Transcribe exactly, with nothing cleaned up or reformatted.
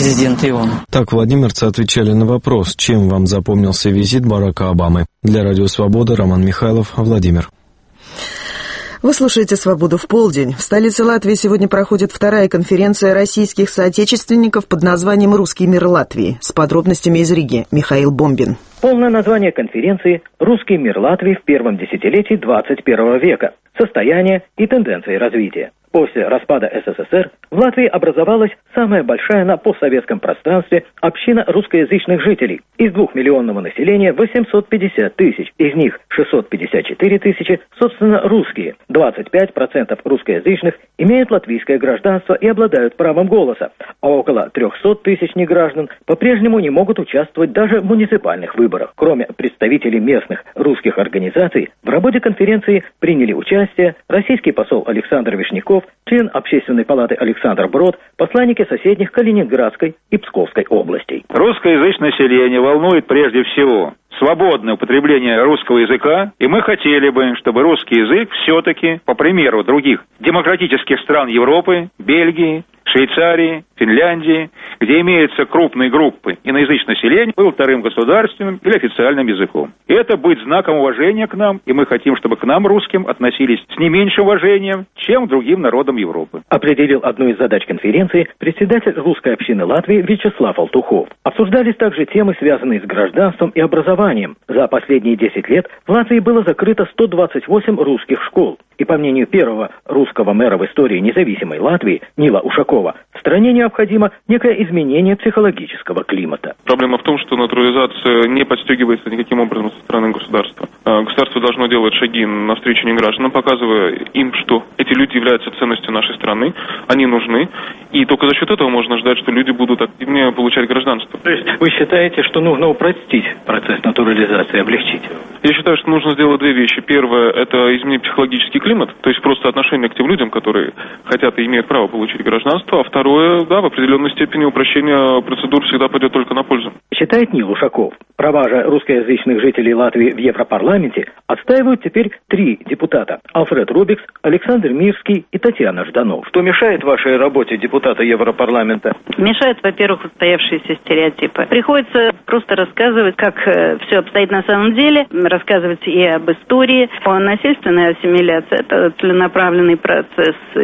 президент ООН. Так владимирцы отвечали на вопрос, чем вам запомнился визит Барака Обамы. Для Радио Свобода Роман Михайлов, Владимир. Вы слушаете «Свободу в полдень». В столице Латвии сегодня проходит вторая конференция российских соотечественников под названием «Русский мир Латвии». С подробностями из Риги. Михаил Бомбин. Полное название конференции «Русский мир Латвии в первом десятилетии двадцать первого века. Состояние и тенденции развития». После распада СССР в Латвии образовалась самая большая на постсоветском пространстве община русскоязычных жителей. Из двухмиллионного населения восемьсот пятьдесят тысяч, из них шестьсот пятьдесят четыре тысячи, собственно, русские. двадцать пять процентов русскоязычных имеют латвийское гражданство и обладают правом голоса, а около триста тысяч неграждан по-прежнему не могут участвовать даже в муниципальных выборах. Кроме представителей местных русских организаций, в работе конференции приняли участие российский посол Александр Вишняков, член Общественной палаты Александр Брод, посланники соседних Калининградской и Псковской областей. Русскоязычное население волнует прежде всего свободное употребление русского языка, и мы хотели бы, чтобы русский язык все-таки, по примеру других демократических стран Европы, Бельгии, Швейцарии, Финляндии, где имеются крупные группы иноязычного населения, был вторым государственным или официальным языком. И это будет знаком уважения к нам, и мы хотим, чтобы к нам, русским, относились с не меньшим уважением, чем к другим народам Европы. Определил одну из задач конференции председатель русской общины Латвии Вячеслав Алтухов. Обсуждались также темы, связанные с гражданством и образованием. За последние десять лет в Латвии было закрыто сто двадцать восемь русских школ. И по мнению первого русского мэра в истории независимой Латвии Нила Ушакова, в стране необходимо некое изменение психологического климата. Проблема в том, что натурализация не подстегивается никаким образом со стороны государства. Государство должно делать шаги навстречу негражданам, показывая им, что эти люди являются ценностью нашей страны, они нужны, и только за счет этого можно ждать, что люди будут активнее получать гражданство. То есть вы считаете, что нужно упростить процесс натурализации, облегчить его? Я считаю, что нужно сделать две вещи. Первое – это изменить психологический климат, то есть просто отношение к тем людям, которые хотят и имеют право получить гражданство. А второе, да, в определенной степени упрощение процедур всегда пойдет только на пользу. Считает Нил Ушаков. Права же русскоязычных жителей Латвии в Европарламенте отстаивают теперь три депутата. Альфред Рубикс, Александр Мирский и Татьяна Жданов. Что мешает вашей работе депутата Европарламента? Мешает, во-первых, устоявшиеся стереотипы. Приходится просто рассказывать, как э, все обстоит на самом деле, рассказывать и об истории. Насильственная ассимиляция – это целенаправленный процесс.